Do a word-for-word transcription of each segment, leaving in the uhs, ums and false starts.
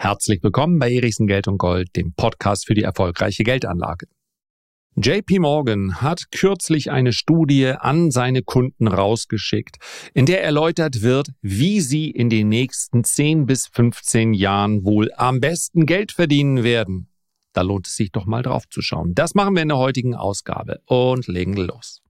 Herzlich willkommen bei Erichsen Geld und Gold, dem Podcast für die erfolgreiche Geldanlage. J P Morgan hat kürzlich eine Studie an seine Kunden rausgeschickt, in der erläutert wird, wie sie in den nächsten zehn bis fünfzehn Jahren wohl am besten Geld verdienen werden. Da lohnt es sich doch mal drauf zu schauen. Das machen wir in der heutigen Ausgabe und legen los.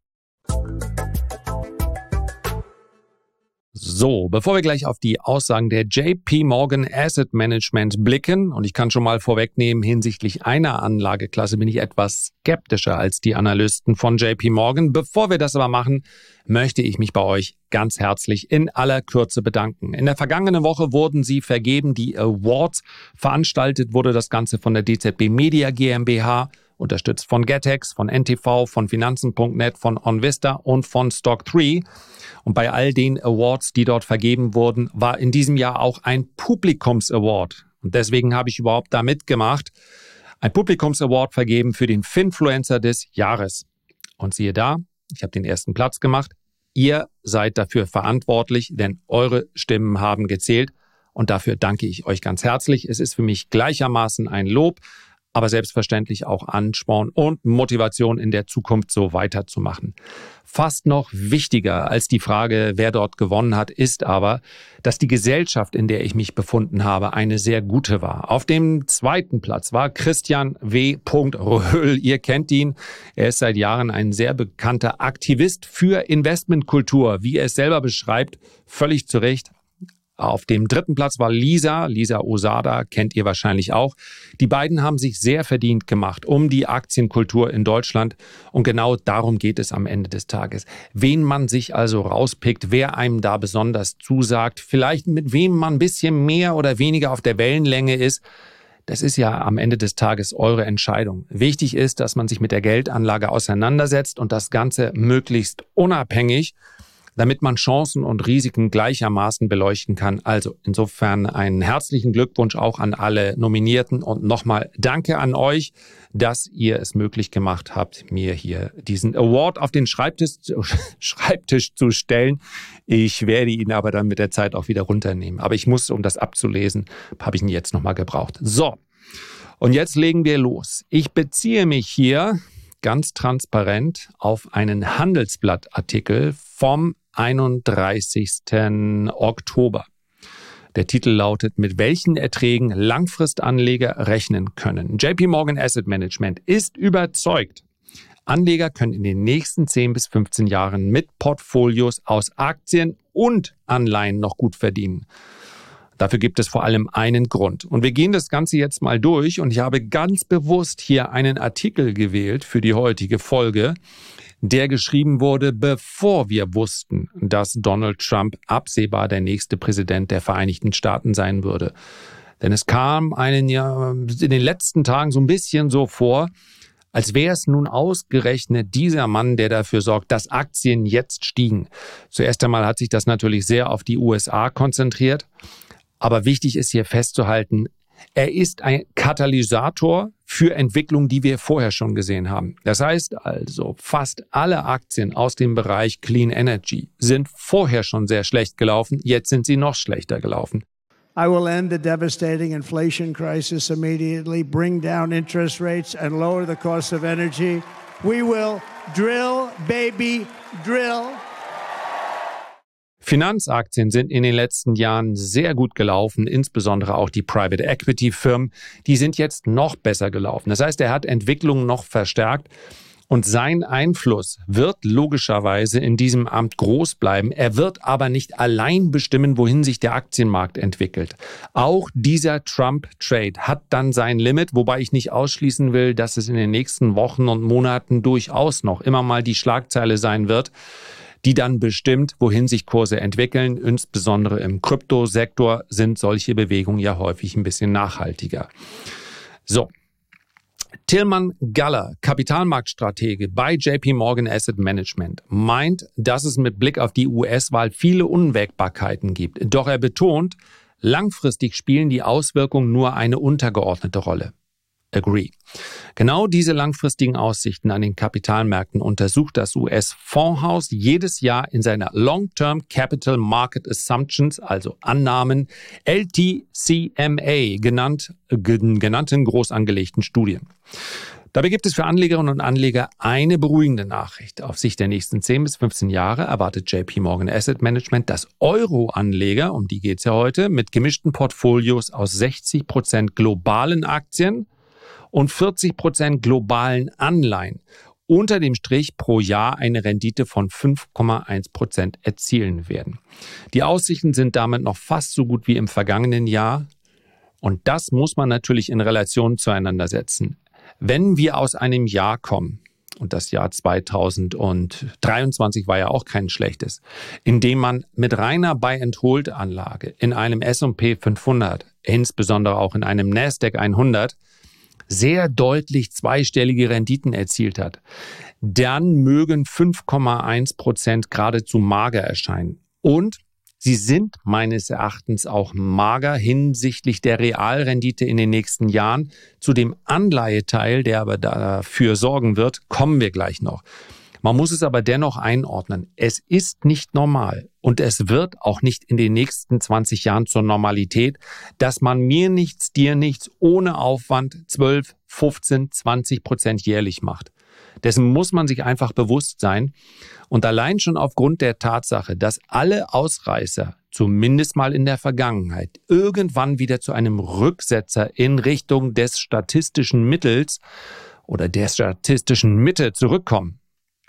So, bevor wir gleich auf die Aussagen der J P Morgan Asset Management blicken, und ich kann schon mal vorwegnehmen, hinsichtlich einer Anlageklasse bin ich etwas skeptischer als die Analysten von J P Morgan. Bevor wir das aber machen, möchte ich mich bei euch ganz herzlich in aller Kürze bedanken. In der vergangenen Woche wurden sie vergeben, die Awards. Veranstaltet wurde das Ganze von der D Z B Media GmbH, unterstützt von Getex, von N T V, von Finanzen Punkt net, von OnVista und von Stock drei. Und bei all den Awards, die dort vergeben wurden, war in diesem Jahr auch ein Publikums-Award. Und deswegen habe ich überhaupt da mitgemacht. Ein Publikums-Award vergeben für den Finfluencer des Jahres. Und siehe da, ich habe den ersten Platz gemacht. Ihr seid dafür verantwortlich, denn eure Stimmen haben gezählt. Und dafür danke ich euch ganz herzlich. Es ist für mich gleichermaßen ein Lob, aber selbstverständlich auch Ansporn und Motivation in der Zukunft so weiterzumachen. Fast noch wichtiger als die Frage, wer dort gewonnen hat, ist aber, dass die Gesellschaft, in der ich mich befunden habe, eine sehr gute war. Auf dem zweiten Platz war Christian W. Röhl. Ihr kennt ihn. Er ist seit Jahren ein sehr bekannter Aktivist für Investmentkultur, wie er es selber beschreibt, völlig zu Recht. Auf dem dritten Platz war Lisa, Lisa Osada, kennt ihr wahrscheinlich auch. Die beiden haben sich sehr verdient gemacht um die Aktienkultur in Deutschland. Und genau darum geht es am Ende des Tages. Wen man sich also rauspickt, wer einem da besonders zusagt, vielleicht mit wem man ein bisschen mehr oder weniger auf der Wellenlänge ist, das ist ja am Ende des Tages eure Entscheidung. Wichtig ist, dass man sich mit der Geldanlage auseinandersetzt und das Ganze möglichst unabhängig, damit man Chancen und Risiken gleichermaßen beleuchten kann. Also insofern einen herzlichen Glückwunsch auch an alle Nominierten und nochmal danke an euch, dass ihr es möglich gemacht habt, mir hier diesen Award auf den Schreibtisch, Schreibtisch zu stellen. Ich werde ihn aber dann mit der Zeit auch wieder runternehmen. Aber ich muss, um das abzulesen, habe ich ihn jetzt nochmal gebraucht. So, und jetzt legen wir los. Ich beziehe mich hier ganz transparent auf einen Handelsblattartikel vom einunddreißigsten Oktober. Der Titel lautet: Mit welchen Erträgen Langfristanleger rechnen können. J P Morgan Asset Management ist überzeugt, Anleger können in den nächsten zehn bis fünfzehn Jahren mit Portfolios aus Aktien und Anleihen noch gut verdienen. Dafür gibt es vor allem einen Grund. Und wir gehen das Ganze jetzt mal durch. Und ich habe ganz bewusst hier einen Artikel gewählt für die heutige Folge, der geschrieben wurde, bevor wir wussten, dass Donald Trump absehbar der nächste Präsident der Vereinigten Staaten sein würde. Denn es kam einen ja in den letzten Tagen so ein bisschen so vor, als wäre es nun ausgerechnet dieser Mann, der dafür sorgt, dass Aktien jetzt stiegen. Zuerst einmal hat sich das natürlich sehr auf die U S A konzentriert. Aber wichtig ist hier festzuhalten, er ist ein Katalysator für Entwicklungen, die wir vorher schon gesehen haben. Das heißt also, fast alle Aktien aus dem Bereich Clean Energy sind vorher schon sehr schlecht gelaufen. Jetzt sind sie noch schlechter gelaufen. I will end the devastating inflation crisis immediately, bring down interest rates and lower the cost of energy. We will drill, baby, drill. Finanzaktien sind in den letzten Jahren sehr gut gelaufen, insbesondere auch die Private Equity Firmen. Die sind jetzt noch besser gelaufen. Das heißt, er hat Entwicklungen noch verstärkt und sein Einfluss wird logischerweise in diesem Amt groß bleiben. Er wird aber nicht allein bestimmen, wohin sich der Aktienmarkt entwickelt. Auch dieser Trump-Trade hat dann sein Limit, wobei ich nicht ausschließen will, dass es in den nächsten Wochen und Monaten durchaus noch immer mal die Schlagzeile sein wird, die dann bestimmt, wohin sich Kurse entwickeln. Insbesondere im Kryptosektor sind solche Bewegungen ja häufig ein bisschen nachhaltiger. So, Tilman Galler, Kapitalmarktstratege bei J P Morgan Asset Management, meint, dass es mit Blick auf die U S-Wahl viele Unwägbarkeiten gibt. Doch er betont, langfristig spielen die Auswirkungen nur eine untergeordnete Rolle. agree. Genau diese langfristigen Aussichten an den Kapitalmärkten untersucht das U S-Fondshaus jedes Jahr in seiner Long-Term Capital Market Assumptions, also Annahmen, L T C M A, genannt, genannten groß angelegten Studien. Dabei gibt es für Anlegerinnen und Anleger eine beruhigende Nachricht. Auf Sicht der nächsten zehn bis fünfzehn Jahre erwartet J P Morgan Asset Management, dass Euro-Anleger, um die geht es ja heute, mit gemischten Portfolios aus sechzig Prozent globalen Aktien und vierzig Prozent globalen Anleihen unter dem Strich pro Jahr eine Rendite von fünf Komma eins Prozent erzielen werden. Die Aussichten sind damit noch fast so gut wie im vergangenen Jahr. Und das muss man natürlich in Relation zueinander setzen. Wenn wir aus einem Jahr kommen, und das Jahr zweitausenddreiundzwanzig war ja auch kein schlechtes, in dem man mit reiner Buy-and-Hold-Anlage in einem S und P fünfhundert, insbesondere auch in einem Nasdaq hundert, sehr deutlich zweistellige Renditen erzielt hat, dann mögen fünf Komma eins Prozent geradezu mager erscheinen. Und sie sind meines Erachtens auch mager hinsichtlich der Realrendite in den nächsten Jahren. Zu dem Anleiheteil, der aber dafür sorgen wird, kommen wir gleich noch. Man muss es aber dennoch einordnen. Es ist nicht normal und es wird auch nicht in den nächsten zwanzig Jahren zur Normalität, dass man mir nichts, dir nichts ohne Aufwand zwölf, fünfzehn, zwanzig Prozent jährlich macht. Dessen muss man sich einfach bewusst sein. Und allein schon aufgrund der Tatsache, dass alle Ausreißer, zumindest mal in der Vergangenheit, irgendwann wieder zu einem Rücksetzer in Richtung des statistischen Mittels oder der statistischen Mitte zurückkommen,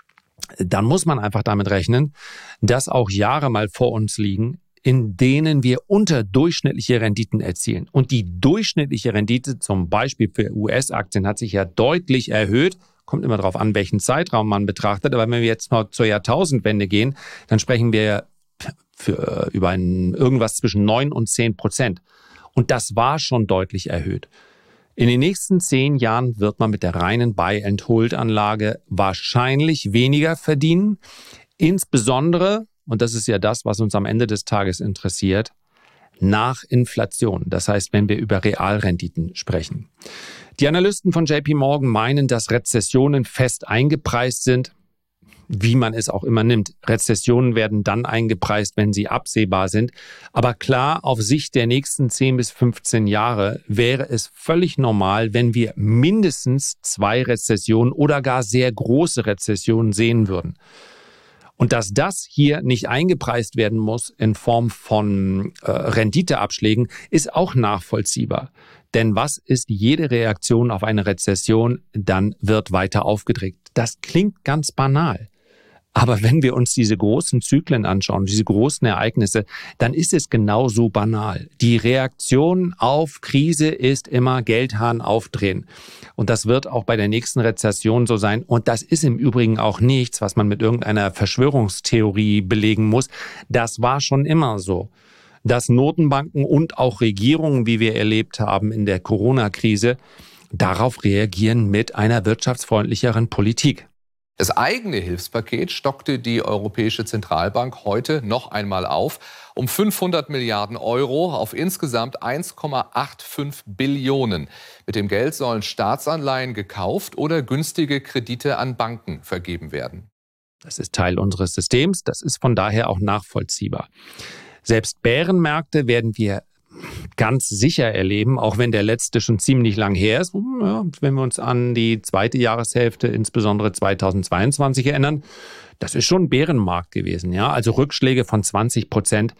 dann muss man einfach damit rechnen, dass auch Jahre mal vor uns liegen, in denen wir unterdurchschnittliche Renditen erzielen. Und die durchschnittliche Rendite zum Beispiel für U S-Aktien hat sich ja deutlich erhöht. Kommt immer darauf an, welchen Zeitraum man betrachtet. Aber wenn wir jetzt noch zur Jahrtausendwende gehen, dann sprechen wir für, über ein, irgendwas zwischen neun und zehn Prozent. Und das war schon deutlich erhöht. In den nächsten zehn Jahren wird man mit der reinen Buy-and-Hold-Anlage wahrscheinlich weniger verdienen. Insbesondere, und das ist ja das, was uns am Ende des Tages interessiert, nach Inflation. Das heißt, wenn wir über Realrenditen sprechen. Die Analysten von J P Morgan meinen, dass Rezessionen fest eingepreist sind, wie man es auch immer nimmt. Rezessionen werden dann eingepreist, wenn sie absehbar sind. Aber klar, auf Sicht der nächsten zehn bis fünfzehn Jahre wäre es völlig normal, wenn wir mindestens zwei Rezessionen oder gar sehr große Rezessionen sehen würden. Und dass das hier nicht eingepreist werden muss in Form von äh, Renditeabschlägen, ist auch nachvollziehbar. Denn was ist jede Reaktion auf eine Rezession? Dann wird weiter aufgedreht. Das klingt ganz banal. Aber wenn wir uns diese großen Zyklen anschauen, diese großen Ereignisse, dann ist es genauso banal. Die Reaktion auf Krise ist immer Geldhahn aufdrehen. Und das wird auch bei der nächsten Rezession so sein. Und das ist im Übrigen auch nichts, was man mit irgendeiner Verschwörungstheorie belegen muss. Das war schon immer so. Dass Notenbanken und auch Regierungen, wie wir erlebt haben in der Corona-Krise, darauf reagieren mit einer wirtschaftsfreundlicheren Politik. Das eigene Hilfspaket stockte die Europäische Zentralbank heute noch einmal auf um fünfhundert Milliarden Euro auf insgesamt eins Komma fünfundachtzig Billionen. Mit dem Geld sollen Staatsanleihen gekauft oder günstige Kredite an Banken vergeben werden. Das ist Teil unseres Systems, das ist von daher auch nachvollziehbar. Selbst Bärenmärkte werden wir ganz sicher erleben, auch wenn der letzte schon ziemlich lang her ist. Ja, wenn wir uns an die zweite Jahreshälfte, insbesondere zweitausendzweiundzwanzig erinnern, das ist schon ein Bärenmarkt gewesen. Ja? Also Rückschläge von zwanzig Prozent.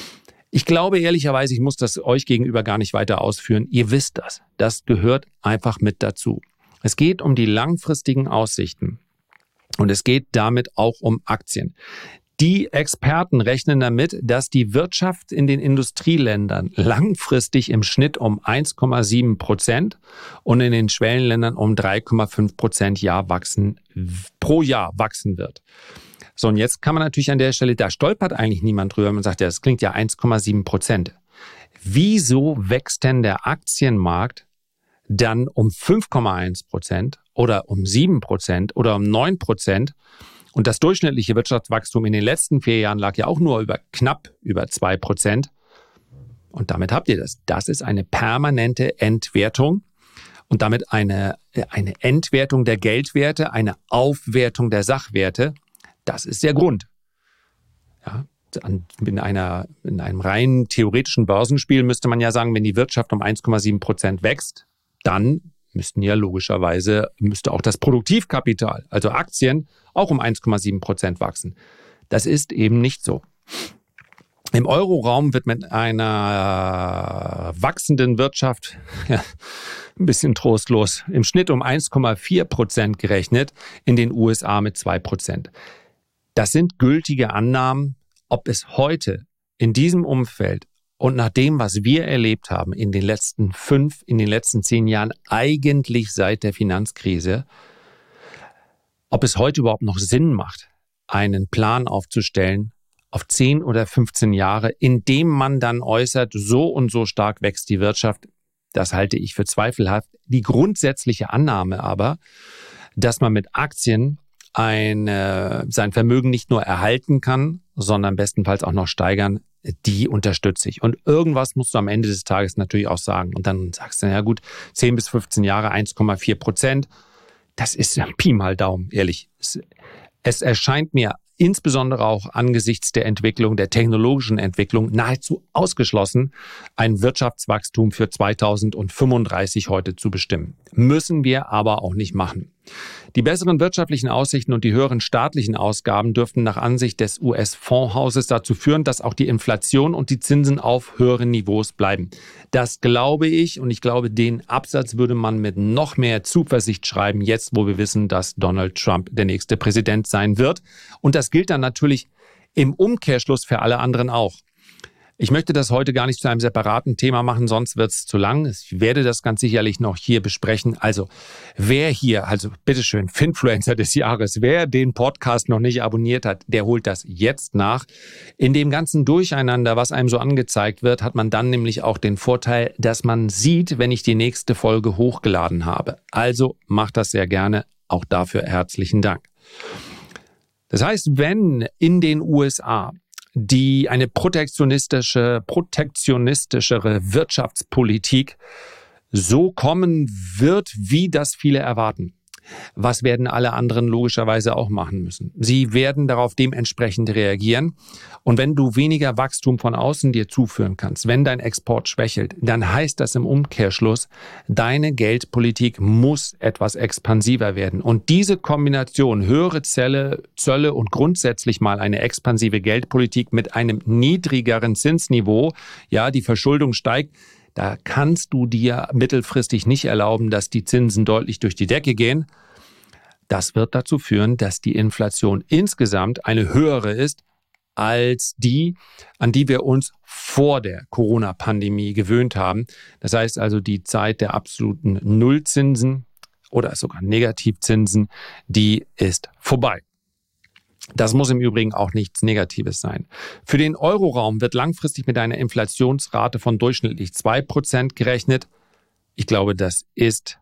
Ich glaube ehrlicherweise, ich muss das euch gegenüber gar nicht weiter ausführen. Ihr wisst das. Das gehört einfach mit dazu. Es geht um die langfristigen Aussichten. Und es geht damit auch um Aktien. Die Experten rechnen damit, dass die Wirtschaft in den Industrieländern langfristig im Schnitt um eins Komma sieben Prozent und in den Schwellenländern um drei Komma fünf Prozent Jahr wachsen, pro Jahr wachsen wird. So, und jetzt kann man natürlich an der Stelle, da stolpert eigentlich niemand drüber. Man sagt ja, das klingt ja eins Komma sieben Prozent. Wieso wächst denn der Aktienmarkt dann um fünf Komma eins Prozent oder um sieben Prozent oder um neun Prozent? Und das durchschnittliche Wirtschaftswachstum in den letzten vier Jahren lag ja auch nur über knapp über zwei Prozent. Und damit habt ihr das. Das ist eine permanente Entwertung. und damit eine, eine Entwertung der Geldwerte, eine Aufwertung der Sachwerte. Das ist der Grund. Ja, in, einer, in einem rein theoretischen Börsenspiel müsste man ja sagen, wenn die Wirtschaft um eins Komma sieben Prozent wächst, dann müssten ja logischerweise, müsste auch das Produktivkapital, also Aktien, auch um eins Komma sieben Prozent wachsen. Das ist eben nicht so. Im Euroraum wird mit einer wachsenden Wirtschaft ja, ein bisschen trostlos im Schnitt um eins Komma vier Prozent gerechnet, in den U S A mit zwei Prozent. Das sind gültige Annahmen. Ob es heute in diesem Umfeld und nach dem, was wir erlebt haben in den letzten fünf, in den letzten zehn Jahren, eigentlich seit der Finanzkrise, ob es heute überhaupt noch Sinn macht, einen Plan aufzustellen auf zehn oder fünfzehn Jahre, in dem man dann äußert, so und so stark wächst die Wirtschaft, das halte ich für zweifelhaft. Die grundsätzliche Annahme aber, dass man mit Aktien ein, äh, sein Vermögen nicht nur erhalten kann, sondern bestenfalls auch noch steigern, die unterstütze ich. Und irgendwas musst du am Ende des Tages natürlich auch sagen. Und dann sagst du, ja gut, zehn bis fünfzehn Jahre, eins Komma vier Prozent, das ist ja Pi mal Daumen, ehrlich. Es, es erscheint mir insbesondere auch angesichts der Entwicklung, der technologischen Entwicklung, nahezu ausgeschlossen, ein Wirtschaftswachstum für zweitausendfünfunddreißig heute zu bestimmen. Müssen wir aber auch nicht machen. Die besseren wirtschaftlichen Aussichten und die höheren staatlichen Ausgaben dürften nach Ansicht des U S-Fondshauses dazu führen, dass auch die Inflation und die Zinsen auf höheren Niveaus bleiben. Das glaube ich, und ich glaube, den Absatz würde man mit noch mehr Zuversicht schreiben, jetzt wo wir wissen, dass Donald Trump der nächste Präsident sein wird. Und das gilt dann natürlich im Umkehrschluss für alle anderen auch. Ich möchte das heute gar nicht zu einem separaten Thema machen, sonst wird es zu lang. Ich werde das ganz sicherlich noch hier besprechen. Also wer hier, also bitteschön, Finfluencer des Jahres, wer den Podcast noch nicht abonniert hat, der holt das jetzt nach. In dem ganzen Durcheinander, was einem so angezeigt wird, hat man dann nämlich auch den Vorteil, dass man sieht, wenn ich die nächste Folge hochgeladen habe. Also macht das sehr gerne. Auch dafür herzlichen Dank. Das heißt, wenn in den U S A die eine protektionistische, protektionistischere Wirtschaftspolitik so kommen wird, wie das viele erwarten, was werden alle anderen logischerweise auch machen müssen? Sie werden darauf dementsprechend reagieren. Und wenn du weniger Wachstum von außen dir zuführen kannst, wenn dein Export schwächelt, dann heißt das im Umkehrschluss, deine Geldpolitik muss etwas expansiver werden. Und diese Kombination höhere Zölle, Zölle und grundsätzlich mal eine expansive Geldpolitik mit einem niedrigeren Zinsniveau, ja, die Verschuldung steigt, da kannst du dir mittelfristig nicht erlauben, dass die Zinsen deutlich durch die Decke gehen. Das wird dazu führen, dass die Inflation insgesamt eine höhere ist als die, an die wir uns vor der Corona-Pandemie gewöhnt haben. Das heißt also, die Zeit der absoluten Nullzinsen oder sogar Negativzinsen, die ist vorbei. Das muss im Übrigen auch nichts Negatives sein. Für den Euroraum wird langfristig mit einer Inflationsrate von durchschnittlich zwei Prozent gerechnet. Ich glaube, das ist,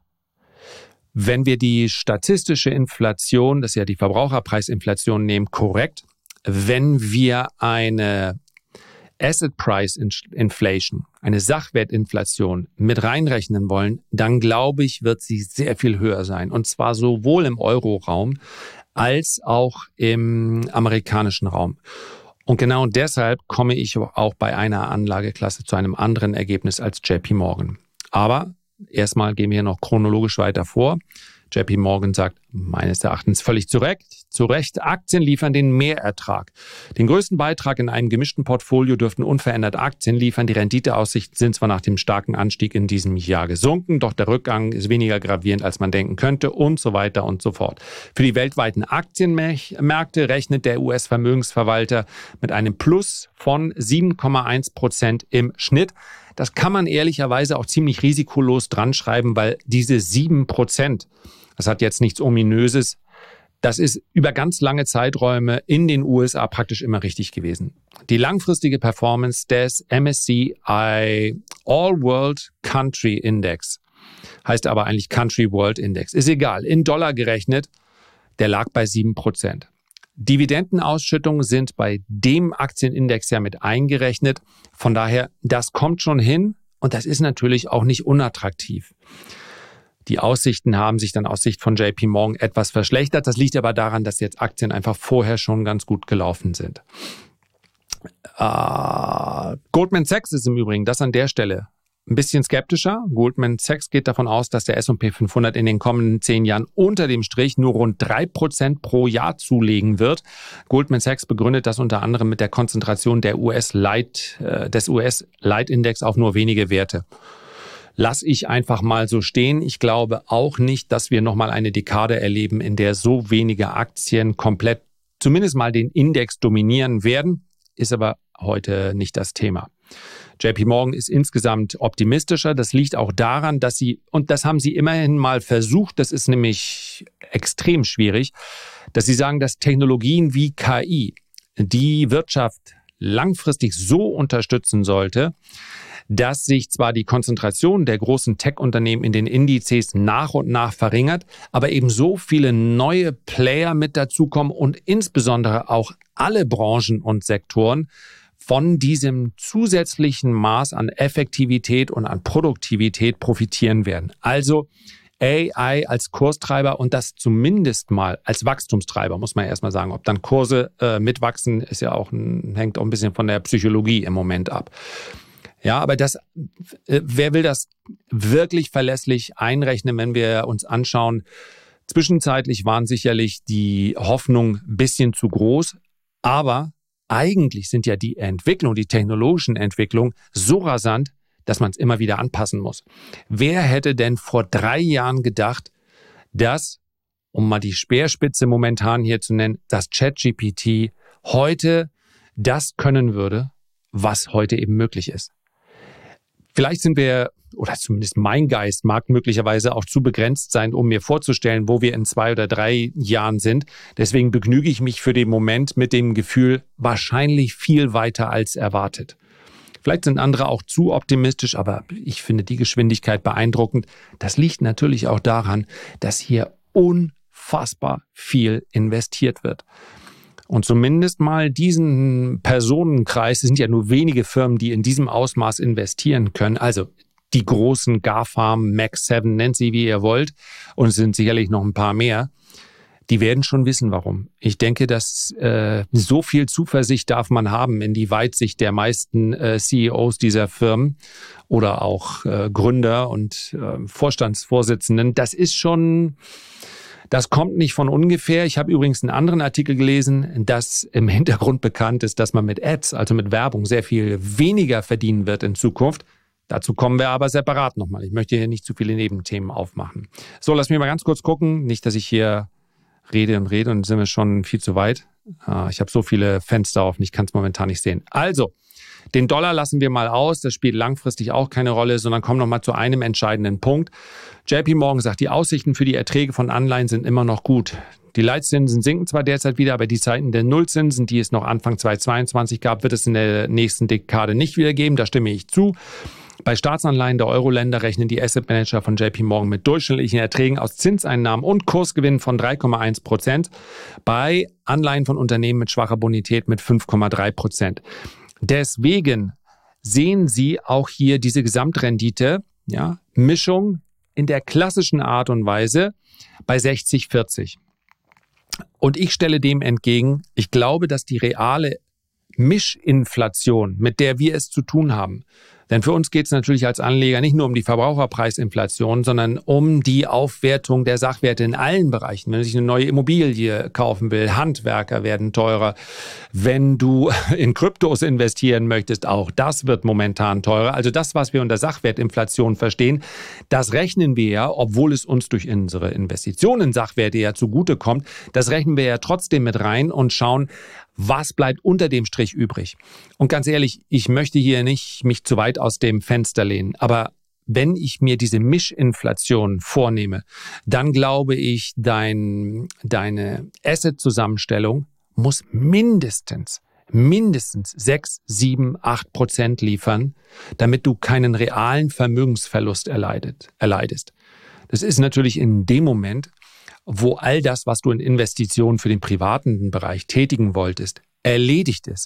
wenn wir die statistische Inflation, das ist ja die Verbraucherpreisinflation nehmen, korrekt. Wenn wir eine Asset Price Inflation, eine Sachwertinflation mit reinrechnen wollen, dann glaube ich, wird sie sehr viel höher sein. Und zwar sowohl im Euroraum als auch im amerikanischen Raum. Und genau deshalb komme ich auch bei einer Anlageklasse zu einem anderen Ergebnis als J P Morgan. Aber erstmal gehen wir noch chronologisch weiter vor. J P Morgan sagt meines Erachtens völlig zu Recht, zu Recht, Aktien liefern den Mehrertrag. Den größten Beitrag in einem gemischten Portfolio dürften unverändert Aktien liefern. Die Renditeaussichten sind zwar nach dem starken Anstieg in diesem Jahr gesunken, doch der Rückgang ist weniger gravierend, als man denken könnte und so weiter und so fort. Für die weltweiten Aktienmärkte rechnet der U S-Vermögensverwalter mit einem Plus von sieben Komma eins Prozent im Schnitt. Das kann man ehrlicherweise auch ziemlich risikolos dran schreiben, weil diese sieben Prozent, das hat jetzt nichts Ominöses, das ist über ganz lange Zeiträume in den U S A praktisch immer richtig gewesen. Die langfristige Performance des M S C I All World Country Index, heißt aber eigentlich Country World Index, ist egal, in Dollar gerechnet, der lag bei sieben Prozent. Dividendenausschüttungen sind bei dem Aktienindex ja mit eingerechnet. Von daher, das kommt schon hin und das ist natürlich auch nicht unattraktiv. Die Aussichten haben sich dann aus Sicht von J P Morgan etwas verschlechtert. Das liegt aber daran, dass jetzt Aktien einfach vorher schon ganz gut gelaufen sind. Uh, Goldman Sachs ist im Übrigen, das an der Stelle, ein bisschen skeptischer. Goldman Sachs geht davon aus, dass der S und P fünfhundert in den kommenden zehn Jahren unter dem Strich nur rund drei Prozent pro Jahr zulegen wird. Goldman Sachs begründet das unter anderem mit der Konzentration der U S-Leit, äh, des U S-Leitindex auf nur wenige Werte. Lass ich einfach mal so stehen. Ich glaube auch nicht, dass wir nochmal eine Dekade erleben, in der so wenige Aktien komplett, zumindest mal den Index dominieren werden. Ist aber heute nicht das Thema. J P Morgan ist insgesamt optimistischer. Das liegt auch daran, dass sie, und das haben sie immerhin mal versucht, das ist nämlich extrem schwierig, dass sie sagen, dass Technologien wie K I die Wirtschaft langfristig so unterstützen sollte, dass sich zwar die Konzentration der großen Tech-Unternehmen in den Indizes nach und nach verringert, aber eben so viele neue Player mit dazukommen und insbesondere auch alle Branchen und Sektoren von diesem zusätzlichen Maß an Effektivität und an Produktivität profitieren werden. Also A I als Kurstreiber und das zumindest mal als Wachstumstreiber, muss man erstmal sagen. Ob dann Kurse äh, mitwachsen, ist ja auch ein, hängt auch ein bisschen von der Psychologie im Moment ab. Ja, aber das, äh, wer will das wirklich verlässlich einrechnen, wenn wir uns anschauen? Zwischenzeitlich waren sicherlich die Hoffnungen ein bisschen zu groß, aber eigentlich sind ja die Entwicklung, die technologischen Entwicklungen so rasant, dass man es immer wieder anpassen muss. Wer hätte denn vor drei Jahren gedacht, dass, um mal die Speerspitze momentan hier zu nennen, dass ChatGPT heute das können würde, was heute eben möglich ist? Vielleicht sind wir, oder zumindest mein Geist mag möglicherweise auch zu begrenzt sein, um mir vorzustellen, wo wir in zwei oder drei Jahren sind. Deswegen begnüge ich mich für den Moment mit dem Gefühl, wahrscheinlich viel weiter als erwartet. Vielleicht sind andere auch zu optimistisch, aber ich finde die Geschwindigkeit beeindruckend. Das liegt natürlich auch daran, dass hier unfassbar viel investiert wird. Und zumindest mal diesen Personenkreis, es sind ja nur wenige Firmen, die in diesem Ausmaß investieren können, also die großen GAFAM, Max sieben, nennt sie wie ihr wollt, und es sind sicherlich noch ein paar mehr, die werden schon wissen, warum. Ich denke, dass äh, so viel Zuversicht darf man haben in die Weitsicht der meisten äh, C E Os dieser Firmen oder auch äh, Gründer und äh, Vorstandsvorsitzenden. Das ist schon... Das kommt nicht von ungefähr. Ich habe übrigens einen anderen Artikel gelesen, dass im Hintergrund bekannt ist, dass man mit Ads, also mit Werbung, sehr viel weniger verdienen wird in Zukunft. Dazu kommen wir aber separat nochmal. Ich möchte hier nicht zu viele Nebenthemen aufmachen. So, lass mich mal ganz kurz gucken. Nicht, dass ich hier rede und rede und sind wir schon viel zu weit. Ich habe so viele Fenster offen, ich kann es momentan nicht sehen. Also, den Dollar lassen wir mal aus, das spielt langfristig auch keine Rolle, sondern kommen noch mal zu einem entscheidenden Punkt. J P Morgan sagt, die Aussichten für die Erträge von Anleihen sind immer noch gut. Die Leitzinsen sinken zwar derzeit wieder, aber die Zeiten der Nullzinsen, die es noch Anfang zweitausendzweiundzwanzig gab, wird es in der nächsten Dekade nicht wieder geben, da stimme ich zu. Bei Staatsanleihen der Euro-Länder rechnen die Asset Manager von J P Morgan mit durchschnittlichen Erträgen aus Zinseinnahmen und Kursgewinnen von drei Komma eins Prozent, bei Anleihen von Unternehmen mit schwacher Bonität mit fünf Komma drei Prozent. Deswegen sehen Sie auch hier diese Gesamtrendite, ja, Mischung in der klassischen Art und Weise bei sechzig vierzig. Und ich stelle dem entgegen, ich glaube, dass die reale Mischinflation, mit der wir es zu tun haben, denn für uns geht es natürlich als Anleger nicht nur um die Verbraucherpreisinflation, sondern um die Aufwertung der Sachwerte in allen Bereichen. Wenn du sich eine neue Immobilie kaufen willst, Handwerker werden teurer. Wenn du in Kryptos investieren möchtest, auch das wird momentan teurer. Also das, was wir unter Sachwertinflation verstehen, das rechnen wir ja, obwohl es uns durch unsere Investitionen in Sachwerte ja zugutekommt, das rechnen wir ja trotzdem mit rein und schauen, was bleibt unter dem Strich übrig? Und ganz ehrlich, ich möchte hier nicht mich zu weit aus dem Fenster lehnen. Aber wenn ich mir diese Mischinflation vornehme, dann glaube ich, dein, deine Asset-Zusammenstellung muss mindestens, mindestens sechs, sieben, acht Prozent liefern, damit du keinen realen Vermögensverlust erleidet, erleidest. Das ist natürlich in dem Moment, wo all das, was du in Investitionen für den privaten Bereich tätigen wolltest, erledigt ist,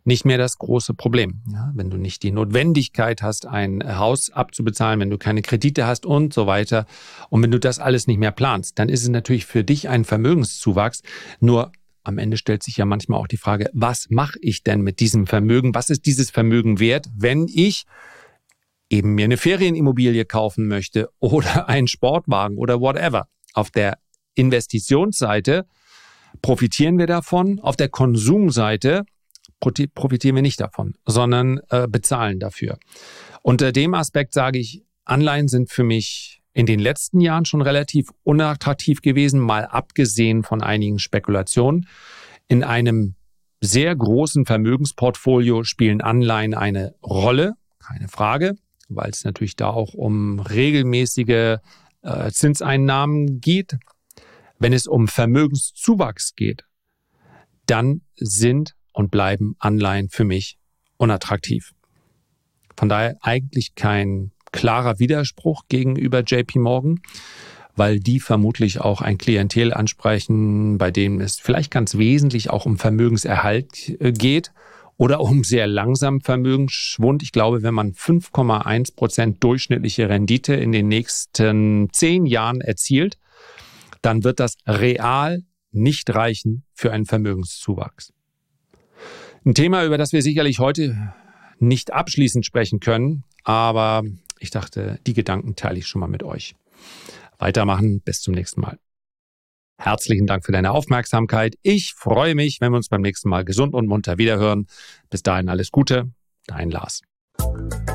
nicht mehr das große Problem. Ja, wenn du nicht die Notwendigkeit hast, ein Haus abzubezahlen, wenn du keine Kredite hast und so weiter. Und wenn du das alles nicht mehr planst, dann ist es natürlich für dich ein Vermögenszuwachs. Nur am Ende stellt sich ja manchmal auch die Frage, was mache ich denn mit diesem Vermögen? Was ist dieses Vermögen wert, wenn ich eben mir eine Ferienimmobilie kaufen möchte oder einen Sportwagen oder whatever? Auf der Investitionsseite profitieren wir davon, auf der Konsumseite profitieren wir nicht davon, sondern äh, bezahlen dafür. Unter dem Aspekt sage ich, Anleihen sind für mich in den letzten Jahren schon relativ unattraktiv gewesen, mal abgesehen von einigen Spekulationen. In einem sehr großen Vermögensportfolio spielen Anleihen eine Rolle, keine Frage, weil es natürlich da auch um regelmäßige äh, Zinseinnahmen geht. Wenn es um Vermögenszuwachs geht, dann sind und bleiben Anleihen für mich unattraktiv. Von daher eigentlich kein klarer Widerspruch gegenüber J P Morgan, weil die vermutlich auch ein Klientel ansprechen, bei dem es vielleicht ganz wesentlich auch um Vermögenserhalt geht oder um sehr langsamen Vermögensschwund. Ich glaube, wenn man fünf Komma eins Prozent durchschnittliche Rendite in den nächsten zehn Jahren erzielt, dann wird das real nicht reichen für einen Vermögenszuwachs. Ein Thema, über das wir sicherlich heute nicht abschließend sprechen können, aber ich dachte, die Gedanken teile ich schon mal mit euch. Weitermachen, bis zum nächsten Mal. Herzlichen Dank für deine Aufmerksamkeit. Ich freue mich, wenn wir uns beim nächsten Mal gesund und munter wiederhören. Bis dahin alles Gute, dein Lars.